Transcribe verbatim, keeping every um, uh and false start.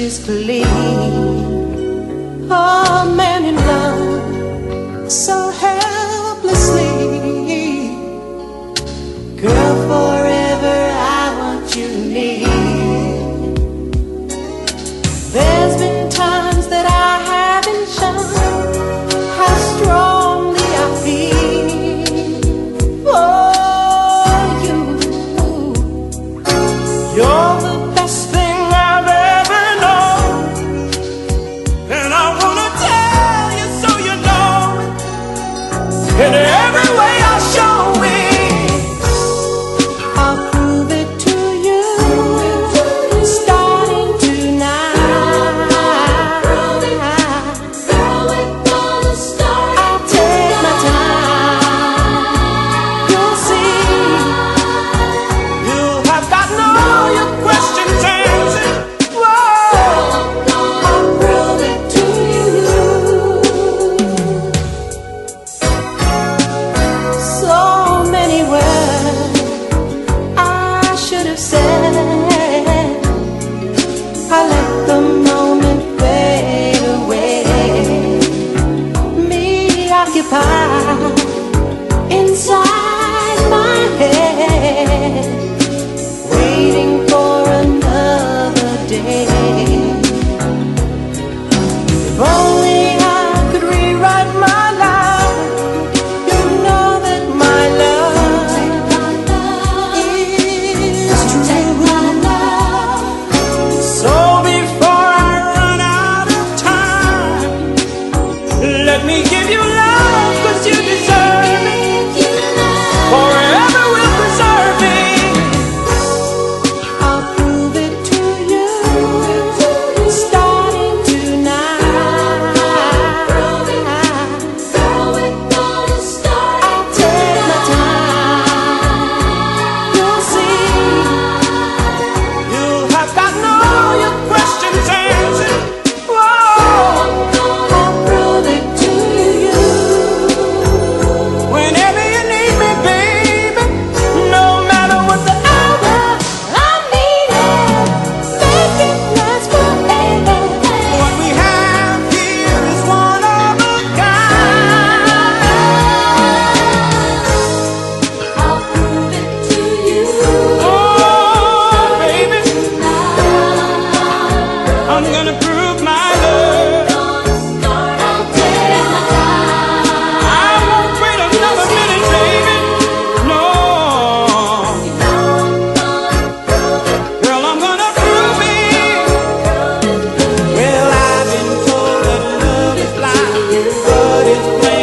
is clean. Oh, man in love so helplessly. Girl, forever I want you near. There's been times that I haven't shown how strongly I feel for you. You're the best thing I've ever known, and I wanna tell you so you know it. In every way I'll show it. I'll prove it to you, starting tonight. Girl, we're gonna start. I'll take my time. You'll see. You'll have gotten all your questions answered. Whoa, I'll prove it to you. So many words I should have said. I let the moment fade away. Me occupied inside my head, waiting for another day. If only I could rewrite my life, you know that my love is true. So before I run out of time, let me give you love, 'cause you deserve it. Forever will preserve it. I'll prove it to you, starting tonight. Girl, we're gonna start. I'll take my time. You'll see. You'll have gotten all your questions answered. Whoa, I'll prove it to you. Whenever you need me, baby, no matter what the hour, I need it. Make it last forever. What we have here is one of a kind. I'll prove it to you. Oh, baby, I'm gonna prove my love. I'll take my time. I won't wait another minute, baby. No. Girl, I'm gonna prove it. Well, I've been told that love is blind, but it's plain.